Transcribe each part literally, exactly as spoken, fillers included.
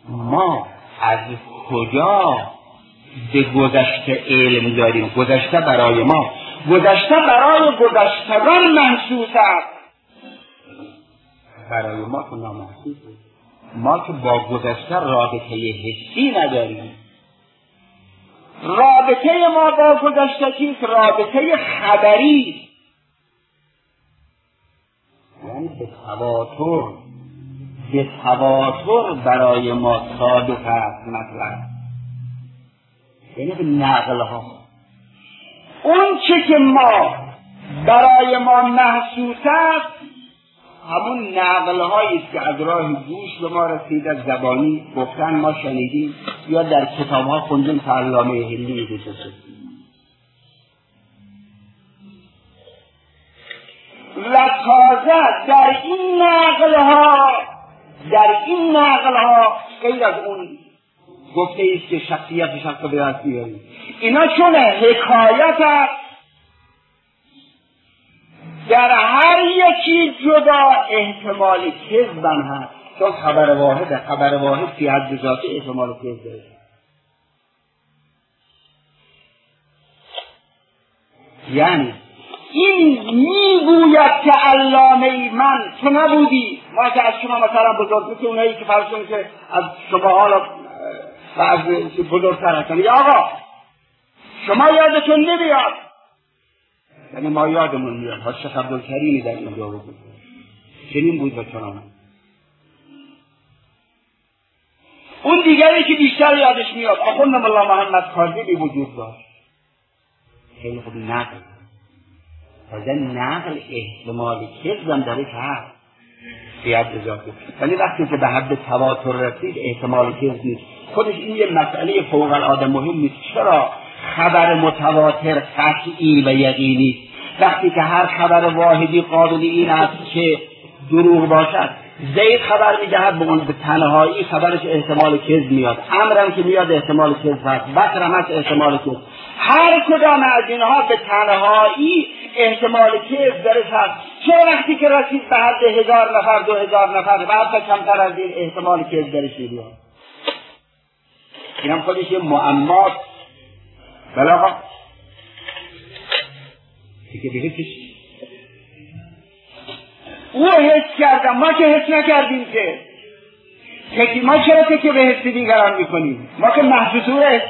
ما از کجا به گذشته علم داریم؟ گذشته برای ما، گذشته برای گذشتگان محسوس است، برای ما که نامحسوسه. ما که با گذشته رابطه حسی نداریم. رابطه ما با گذشته چیست؟ رابطه خبری، یعنی به تواتر، به تواتر برای ما صادق است مطلب، یعنی به نقل ها. اون چه که ما برای ما محسوس است همون نقل هایی است که از راه گوش به ما رسید، از زبانی گفتن ما شنیدیم یا در کتاب ها خوندیم که علامه هندی میگه. و تازه در این نقل ها در این نقل ها غیر از اون گفته ایست که شخصیت شخص به دست بیاریم، اینا چون حکایت است در هر یکی جدا احتمال کذبن هست، چون خبر واحده، خبر واحد فی حد ذاته احتمال کذب داره. یعنی این میگوید که علامه من تو نبودی، ما که از شما مثلا بزرگ، که اونایی که فرضون که از شما حالا و از بزرگتر هستن، یا آقا شما یادتون نمیاد، یعنی ما یادمون میاد. ها شیخ عبدالکریمی در اینجا بود، چنین بود و چنان. اون دیگری که بیشتر یادش میاد آخوند مولا محمد کاظمی وجود داشت. خیلی خوب نقل تازه نقل احتمال کذبم درش هست فیاد ذاته، ولی وقتی که به حد تواتر رسید احتمال کذب نیست. خودش این یه مسئله فوق العاده مهم نیست. چرا خبر متواتر قطعی و یقینی؟ وقتی که هر خبر واحدی قابل این است که دروغ باشد، زید خبر میدهد به اون به تنهایی خبرش احتمال کذب میاد، امرم که میاد احتمال کذب هست، بکرم هست احتمال کذب. هر کدام از اینها به تنهایی احتمال کذب درش هست. چه وقتی که رسید به حد هزار نفر دو هزار نفر و حتی کمتر از این احتمال کذب درش میاد. اینم خودش یه معماست. بله آقا دیگه دیگه چیش او حس کردم، ما که حس نکردیم که تکی ما چرا تکی به حس دیگران میکنیم؟ ما که محسوسوه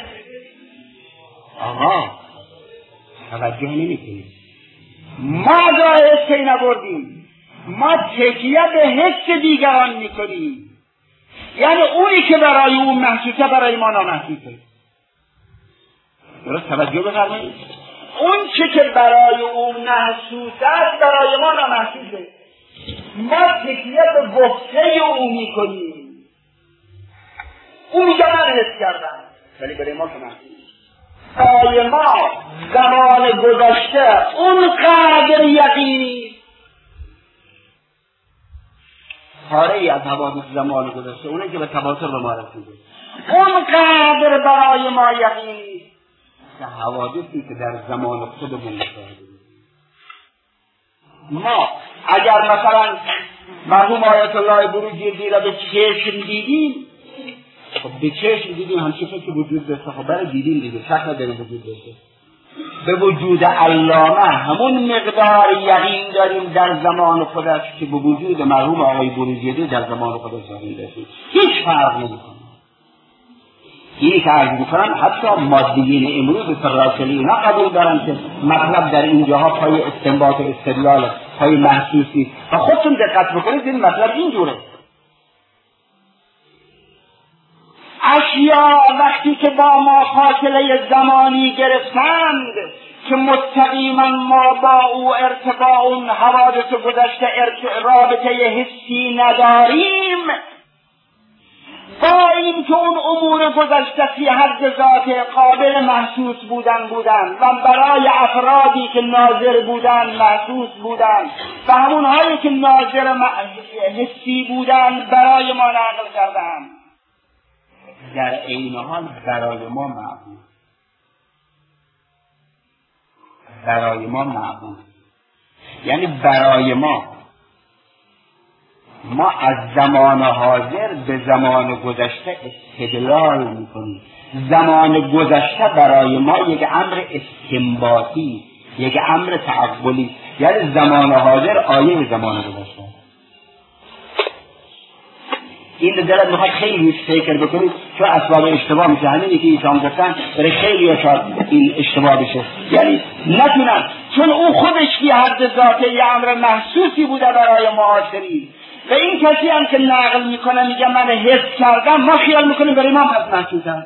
آقا توجه نمی کنیم. ما را حسی نبردیم، ما تکیه به حس دیگران میکنیم. یعنی اونی که برای اون محسوسه برای ما نامحسوسه. درست توجه بفرمایید. اون چه که برای اون محسوسه است برای ما نامحسوسه. ما تکیه به گفته او میکنیم. او میگه من حس کردم، ولی برای ما که محسوسه. برای ما زمان گذشته اون قدر یقینی پاره ای از حوادث زمان گذشته، اونه که به تواتر به ما رسیده، اون قدر برای ما یقینی که حوادثی که در زمان خودمون مشاهده. ما اگر مثلا مرحوم آیت الله بروجردی را به چشم دیدیم، خب به چشم دیدیم همچه که وجود داشته، خب برای دیدیم دیگه شک نداریم وجود داشته. به وجود علامه همون مقدار یقین داریم در زمان خودش که به وجود مرحوم آقای بروجردی در زمان خودش یقین داشتیم. هیچ فرق نمی‌کنه. اینی که عرض می‌کنم حتی مادیین امروز فراسلی اینا قبول دارن که مطلب در اینجاها پای استنباط و استدلال، پای محسوس نیست. و خودتون دقت بکنید این مطلب اینجوره. اشیا وقتی که با ما فاصله زمانی گرفتند که مستقیما ما با او ارتباط اون حوادث گذشته رابطه حسی نداریم، با این که اون امور گذشته فی حد ذات قابل محسوس بودن بودن و برای افرادی که ناظر بودن محسوس بودن و همونهایی که ناظر حسی بودن برای ما نقل کردن، در عین حال برای ما معبود برای ما معبود یعنی برای ما ما از زمان حاضر به زمان گذشته استدلال میکنیم. زمان گذشته برای ما یک امر استنباطی، یک امر تعقلی، یعنی زمان حاضر آیه زمان گذشته. این دلت میخواد خیلی فکر بکنید چون اسباب اشتباه میشه. همینی که ایشان گفتن برای خیلی اشار این اشتباه بشه، یعنی نتونن، چون او خودش که حد ذاته یه امر محسوسی بوده برای معاصرین و این کسی هم که نقل میکنه میگه من حس کردم، ما خیال میکنیم برای ما محسوسه،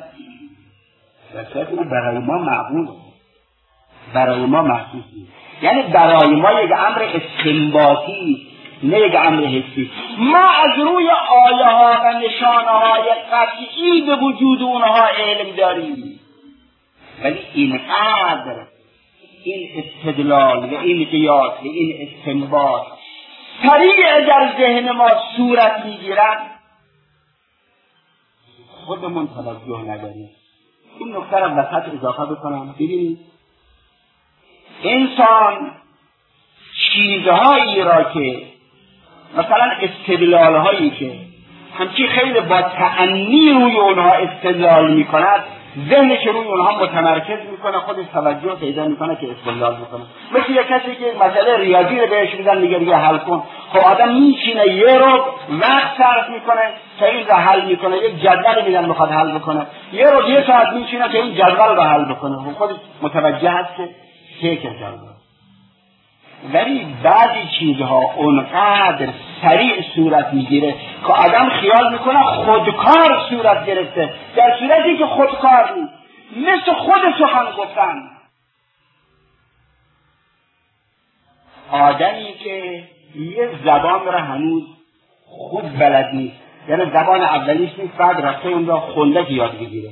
برای ما معقول، برای ما محسوسی، یعنی برای ما یک امر استنباطی نه یک امر حسی. ما از روی آیه ها و نشانه های قطعی به وجود اونها علم داریم، ولی اینقدر این استدلال و این قیاس و این استنباط سریع در ذهن ما صورت میگیرد خودمون توجه نداریم. این نکته را وسط اضافه بکنم. ببینید انسان چیزهایی را که مثلا استدلال هایی که همچی خیلی با تأنی روی اونها استدلال میکند، ذهنش روی اونها متمرکز میکنه، خودش توجه پیدا میکنه که استدلال میکنه. مثل یک کسی که مسئله ریاضی رو بهش میدن میگه دیگه حل کن، خب آدم میشینه یه رو وقت صرف میکنه تا این رو حل میکنه. یک جدول میدن میخواد حل بکنه، یه رو یه ساعت میشینه تا این جدول رو حل بکنه، خب خودش متوجه هست که فکر کرده. ولی بعضی چیزها اونقدر سریع صورت میگیره که آدم خیال میکنه خودکار صورت گرفته، در صورتی که خودکار نیست. مثل خود سخن گفتن. آدمی که یه زبان را هنوز خود بلد نیست، یعنی زبان اولیش نیست، بعد رفته اون را خونده یاد بگیره.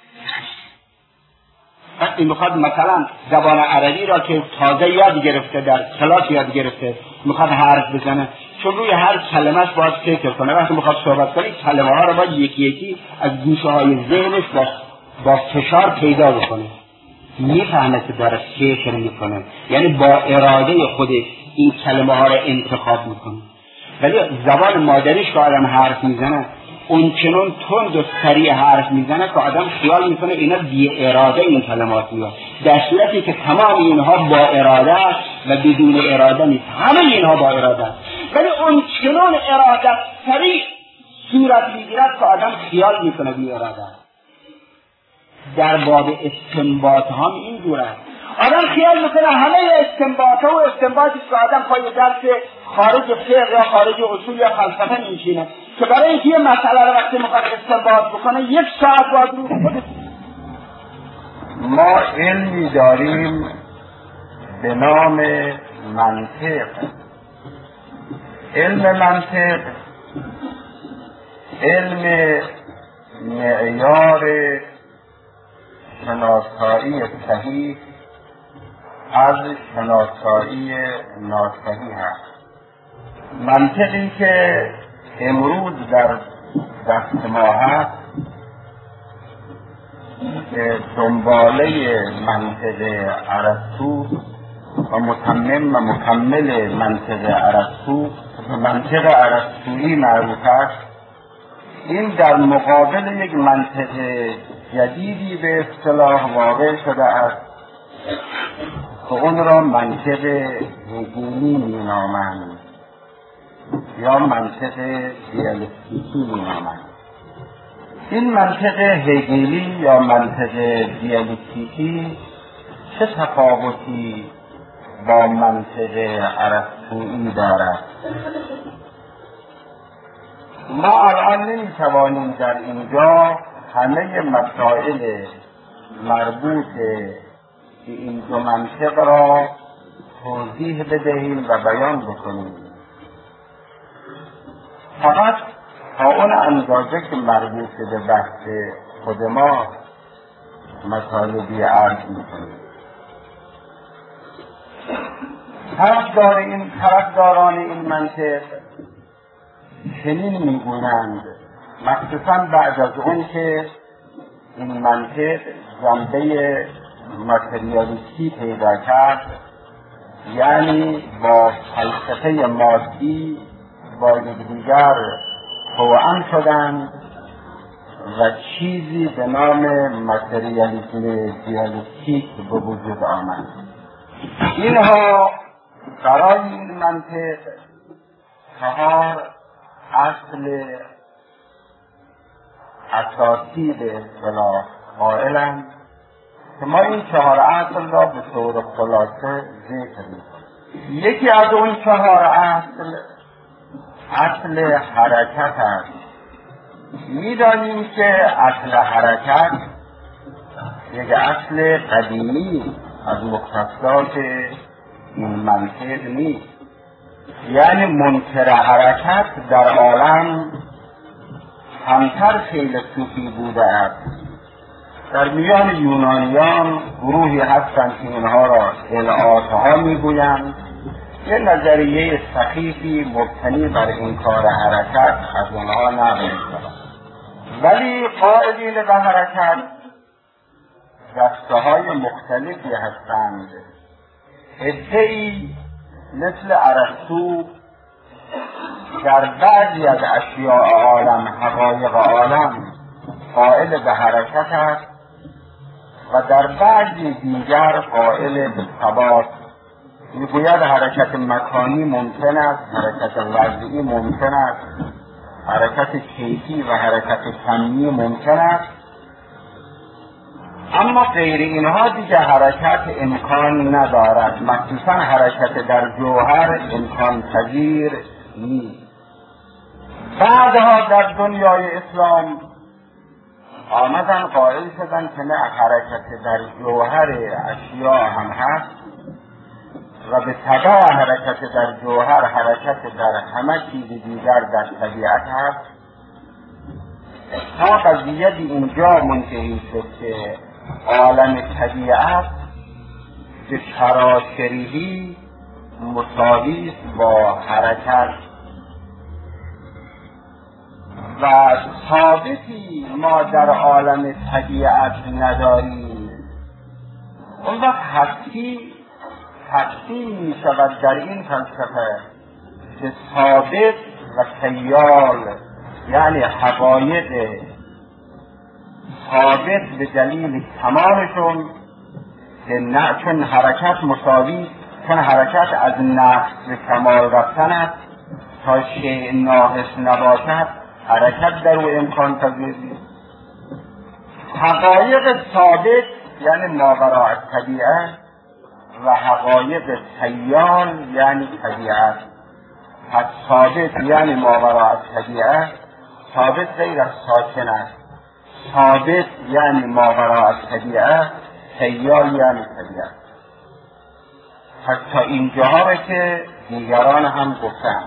وقتی میخواد مثلا زبان عربی را که تازه یاد گرفته، در کلاس یاد گرفته، میخواد حرف بزنه، چون روی هر کلمهش باید فکر کنه. وقتی میخواد صحبت کنه کلمه ها را باید یکی یکی از گوشه های ذهنش با, با فشار پیدا بکنه. میفهمه که داره فکر میکنه، یعنی با اراده خودش این کلمه ها را انتخاب میکنه. ولی زبان مادریش که آدم حرف میزنه اون چنون تند و سریع حرف میزنه که آدم خیال میکنه اینا بی اراده این کلمات میاد، در صورتی که تمام اینها با اراده است و بدون اراده نیست. همه اینها با اراده است، ولی اون چنون اراده سریع صورت میگیرد که آدم خیال میکنه بی اراده است. در باب استنباط هم این جور است. آدم خیال میکنه همه استنباط ها و استنباطی که آدم پای درس خارج فقه یا خارج اصول یا فلسفه میشینه که برای اینکه یه مسئله رو وقتی میخواد استنباط بکنه یک ساعت باید رو خود. ما علمی داریم به نام منطق. علم منطق علم معیار شناسایی صحیح از شناسایی ناصحیح هست. منطقی که امروز در دست ما هست که دنباله منطق ارسطو و متمم و مکمل منطق ارسطو و منطق ارسطویی معروف است، این در مقابل یک منطق جدیدی به اصطلاح واقع شده است که اون را منطق هگلی می‌نامند یا منطق دیالکتیکی می‌نامند. این منطق هگلی یا منطق دیالکتیکی چه تفاوتی با منطق ارسطویی دارد؟ ما الان نمی‌توانیم در اینجا همه مسائل مربوط به این دو منطق را توضیح بدهیم و بیان بکنیم. فقط تا اون اندازه که مربوط به بحث خود ما مطالبی عرض میکنیم. طرفدار این طرفداران این منطق چنین میگویند، مخصوصا بعد از اون که این منطق جنبه ماتریالیستی پیدا کرد، یعنی با فلسفه مادی با یکدیگر توأم شدند و چیزی به نام متریالیسم دیالکتیک به وجود آمد. اینها برای این منطق چهار اصل اساسی به اصطلاح قائلند که ما این چهار اصل را به طور خلاصه ذکر می‌کنیم. یکی از اون چهار اصل اصل حرکت است. می‌دانیم که اصل حرکت یک اصل قدیمی از مختصات این منطق نیست. یعنی منکر حرکت در عالم همتر فیلسوفی بوده است. در میان یونانیان گروهی هستند که اینها را العاتها میگویند. یه نظریه سخیفی مبتنی بر انکار حرکت از اونها نقل می‌کنند. ولی قائلین به حرکت دسته‌های مختلفی هستند. عده‌ای مثل ارسطو در بعضی از اشیاء عالم، حقایق عالم، قائل به حرکت است و در بعضی دیگر قائل به ثبات. میگوید حرکت مکانی ممکن است، حرکت وضعی ممکن است، حرکت کیفی و حرکت کمی ممکن است، اما غیر اینها دیگه حرکت امکان ندارد. مخصوصا حرکت در جوهر امکان پذیر نیست. بعدها در دنیای اسلام آمدن قائل شدن که نه، حرکت در جوهر اشیاء هم هست و به تبع حرکت در جوهر حرکت در همه چیز دیگر در طبیعت هست. تا قضیه به اینجا منتهی شد که عالم طبیعت به چراشریهی مساوی است با حرکت و ثابتی ما در عالم طبیعت نداریم. اون وقت هستی تقسیم می شود در این فلسفه به ثابت و خیال، یعنی حقایق ثابت به دلیل کمالشون که نه، چون حرکت مساوی، چون حرکت از نقص به کمال رفتن است، تا شیء ناقص نباشد حرکت در او امکان پذیر نیست. حقایق ثابت یعنی ماوراء طبیعه و حقایق خیال یعنی طبیعت. پس ثابت یعنی ماوراء طبیعه، ثابت غیر از ساکن است. ثابت یعنی ماوراء طبیعه، خیال یعنی طبیعت. پس تا اینجاها که دیگران هم گفتند.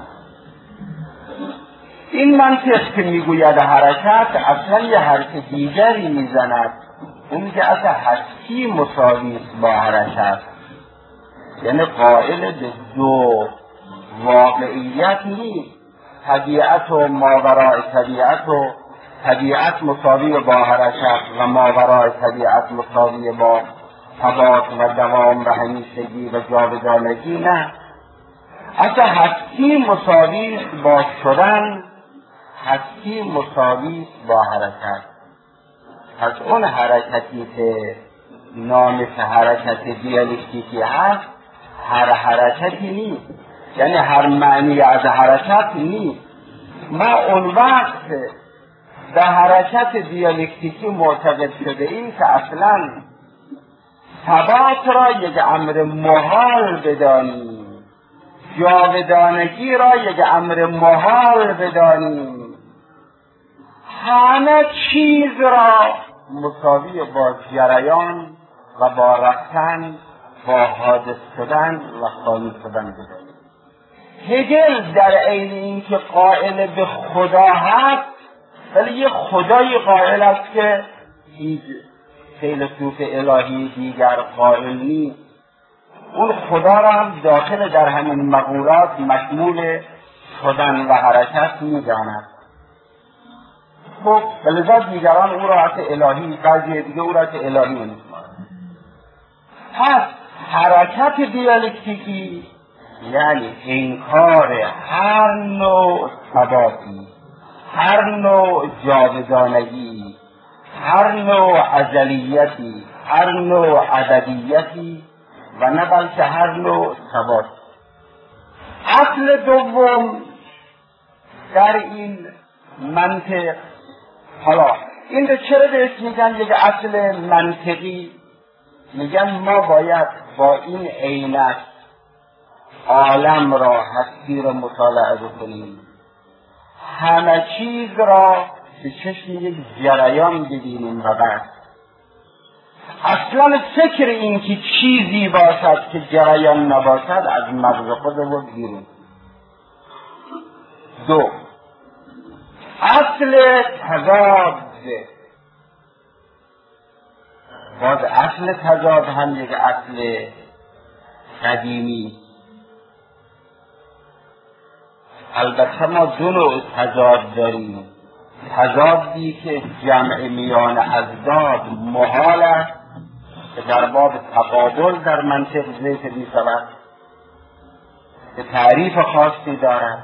این منطق که میگوید حرکت اصلا یه حرف دیگری میزند. اون که اصلا هستی مساوی با حرکت، یعنی قائل به دو واقعیت نیست. طبیعت و ماوراء طبیعت و طبیعت مساوی با حرکت و ماوراء طبیعت مساوی با ثبات و دوام و همیشگی و جاودانگی نه. اصلا هستی مساوی با شدن، هستی مساوی با حرکت. پس اون حرکتی که نامش حرکت دیالکتیکی هست هر حرکتی نیست، یعنی هر معنی از حرکت نیست. ما اون وقت به حرکت دیالکتیکی معتقد شده این که اصلا ثبات را یک امر محال بدانیم، جاودانگی را یک امر محال بدانیم، همه چیز را مساوی با جریان و با رفتن، با حادث شدن و خالی شدن بدانیم. هگل در عین اینکه قائل به خدا هست، ولی یه خدای قائل است که هیچ فیلسوف الهی دیگر قائل نیست. اون خدا را هم داخل در همین مقولات مشمول شدن و حرکت می‌داند. خب بلذا دیگران او را از الهی، بعضی دیگه او را از الهی می‌شمارند. پس حرکت دیالکتیکی یعنی انکار هر نوع ثباتی، هر نوع جاودانگی، هر نوع ازلیتی، هر نوع ابدیتی و نه بلکه هر نوع ثبات. اصل دوم در این منطق، حالا این رو چرا بهش میگن یک اصل منطقی؟ میگن ما باید با این عینک عالم را، هستی را مطالعه بکنیم، همه چیز را به چشم یک جریان ببینیم و بس. اصلا فکر این که چیزی باشد که جریان نباشد از مغز خودمون بیرون. دو، اصل تضاد، باز اصل تضاد هم یک اصل قدیمی. البته ما دو نوع تضاد داریم، تضادی که جمع میان ازداد محال است که در باب تقابل در منطق ذکر می شود که تعریف خاصی دارد.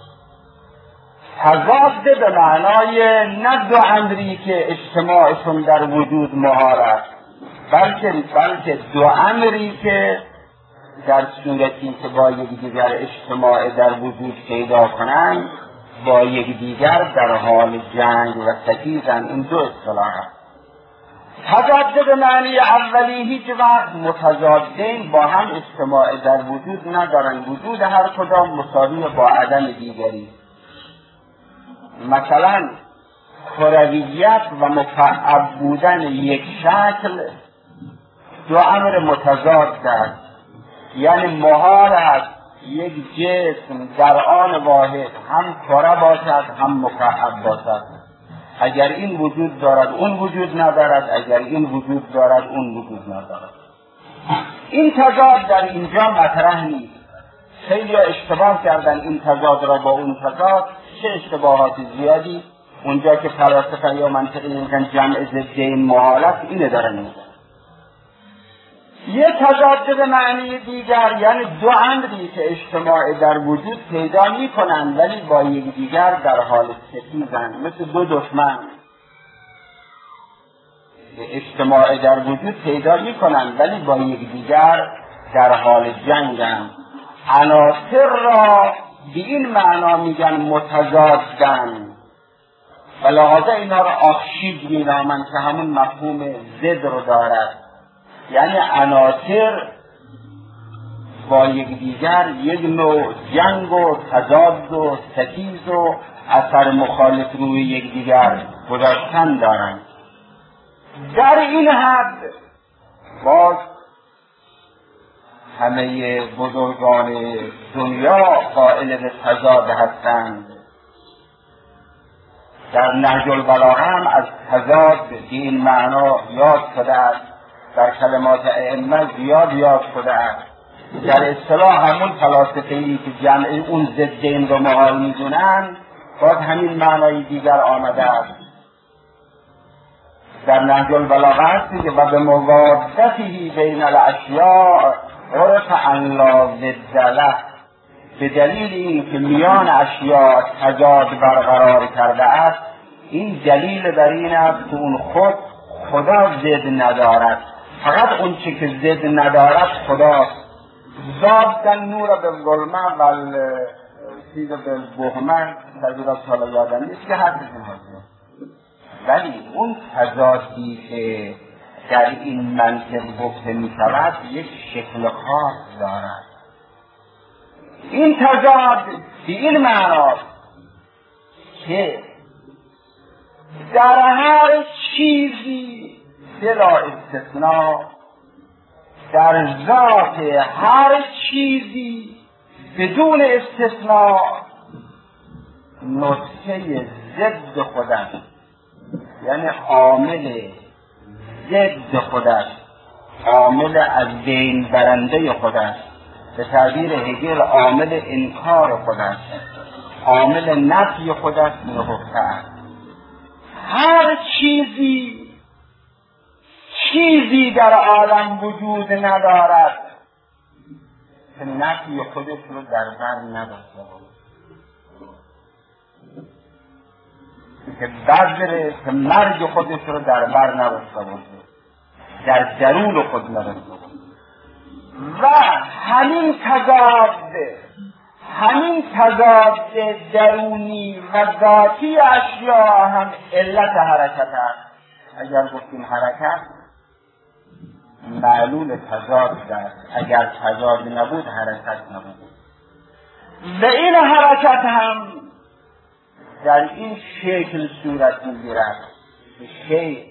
تضاد به معنای نه دو امری که اجتماعشون در وجود محال است، بلکه بلکه دو امری که در صورتی که با یکدیگر اجتماع در وجود پیدا کنند با یکدیگر در حال جنگ و ستیزند. این دو اصطلاح است. تضاد به معنی اولی هیچ وقت متضادین با هم اجتماع در وجود ندارند، وجود هر کدام مساوی با عدم دیگری. مثلا کرویت و مکعب بودن یک شکل دو امر متضاد است، یعنی محال است یک جسم در آن واحد هم کره باشد هم مکعب باشد. اگر این وجود دارد اون وجود ندارد، اگر این وجود دارد اون وجود ندارد. این تضاد در اینجا مطرح نیست. خیلی اشتباه کردن این تضاد را با اون تضاد، چه اشتباهات زیادی. اونجا که فلاسفه یا منطقی میگن جمع ضدین محالت، اینه دارن میگن. یه تضاد به معنی دیگر یعنی دو امری که اجتماع در وجود پیدا می کنند ولی با یکدیگر در حال ستیزند، مثل دو دشمن اجتماع در وجود پیدا می کنند ولی با یکدیگر در حال جنگند. عناصر را به این معنا میگن متضادند و لحاظا اینا را آخشید می نامند که همون مفهوم ضد رو دارد. یعنی عناصر با یکدیگر یک نوع جنگ و تضاد و ستیز و اثر مخالف روی یکدیگر گذاشتن دارند. در این حد باز همه بزرگان دنیا قائل به تضاد هستند. در نهج البلاغه هم از تضاد به این معنا یاد شده است، در کلمات ائمه زیاد یاد شده است. در اصطلاح همون فلاسفه‌ای که جمع اون ضدین رو محال می‌دونند باز همین معنای دیگر آمده است. در نهج البلاغه هست که و به موادته بین الاشیاء عرف ان لا ضد له، به دلیل این که میان اشیاء تضاد برقرار کرده است، این دلیل بر این است که اون خود خدا ضد ندارد، فقط اون چی که ضد ندارد خداست. ضادن نور بالظلمه و چیز بالبهمه تجربه حالا یادم نیست که حرفش هست، ولی اون تضادی که در این منطق گفته می شود یک شکل خاص دارد. این تضاد به این معناست که در هر چیزی بلا استثناء، در ذات هر چیزی بدون استثناء نطفه ضد خودش، یعنی عامل ضد خودش، عامل از بین برنده خودش، به تعبیر هگل عامل انکار خودش، عامل نفی خودش نهفته است. هر چیزی چیزی در عالم وجود ندارد که نفی خودش رو در بر نداشته باشه، که بذره که مرگ خودش رو در بر نداشته باشه، در درون خود نداشته باشه. و همین تضاد همین تضاد درونی و ذاتی اشیاء هم علت حرکت است. اگر گفتیم حرکت معلول تضاد است، اگر تضاد نبود حرکت نبود. و این حرکت هم در این شکل صورت میگیرد که شیء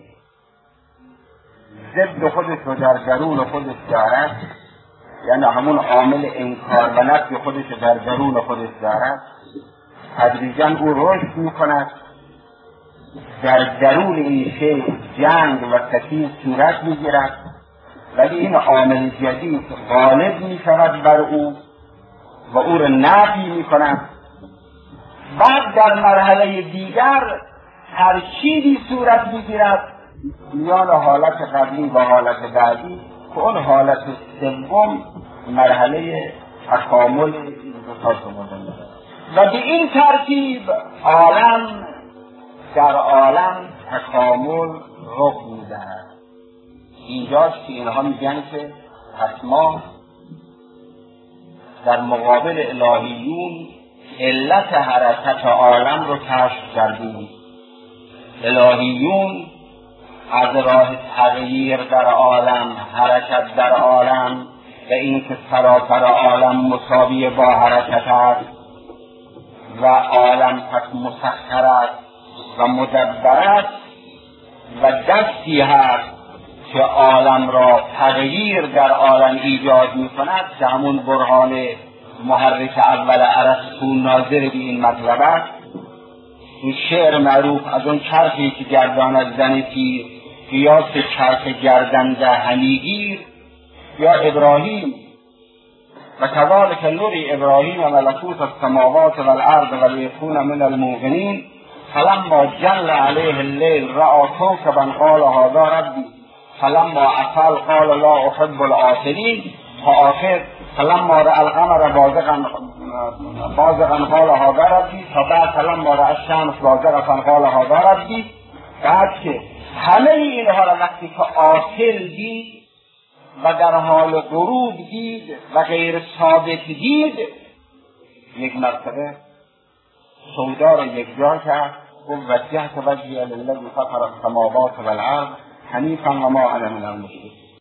ضد خودش رو در درون خودش دارد، یعنی همون عامل انکار و نفی خودش در درون خودش دارد، تدریجاً او رشد میکند، در درون این شیء جنگ و ستیز صورت میگیرد، ولی این عامل جدید غالب میشود بر او و او را نفی میکند. بعد در مرحله دیگر ترکیبی صورت میگیرد میان حالت قبلی و حالت بعدی که اون حالت سوم مرحله تکامل دو شمرده و به این ترتیب عالم در عالم تکامل رخ میدهد. اینجاست که اینها میگن که پس ما در مقابل الهیون علت حرکت عالم رو کشف کردیم. الهیون از راه تغییر در عالم، حرکت در عالم و اینکه سراسر عالم مساوی با حرکت است و عالم پس مسخر است و مدبر است و دستی هست که عالم را تغییر در عالم ایجاد می کند، که همون برهان محرک اول ارسطو ناظر به این مطلب است. این شعر معروف از اون چرخی که گردان از زن تیر قیاس چرخ گردنده همیگیر یا ابراهیم و كذلك نری ابراهیم ملکوت السماوات والارض ولیکون من الموقنین فلما جل علیه الليل رأى کوكبا قال هذا ربی فلما افل قال لا احب الآفلین تا آخر فلما رأى القمر بازغا بازغا قال هذا ربی تا بعد فلما رأى الشمس بازغا قال هذا ربی. بعد که همه اینها را وقتی که آفل دید و در حال غروب دید و غیر ثابت دید، یک مرتبه سودا را یک جا کرد و وجهت وجهی للذی فطر السماوات والارض حنیفا و ما انا من المشرکین.